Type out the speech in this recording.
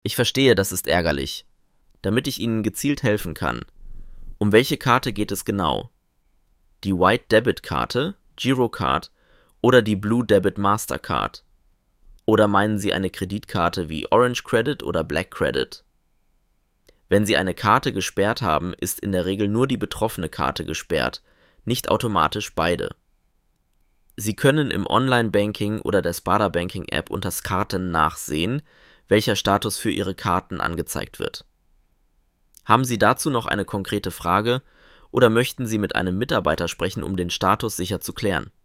Ich verstehe, das ist ärgerlich. Damit ich Ihnen gezielt helfen kann. Um welche Karte geht es genau? Die White Debit Karte, Girocard oder die Blue Debit Mastercard? Oder meinen Sie eine Kreditkarte wie Orange Credit oder Black Credit? Wenn Sie eine Karte gesperrt haben, ist in der Regel nur die betroffene Karte gesperrt, nicht automatisch beide. Sie können im Online-Banking oder der Sparda Banking App unter Karten nachsehen, welcher Status für Ihre Karten angezeigt wird. Haben Sie dazu noch eine konkrete Frage oder möchten Sie mit einem Mitarbeiter sprechen, um den Status sicher zu klären?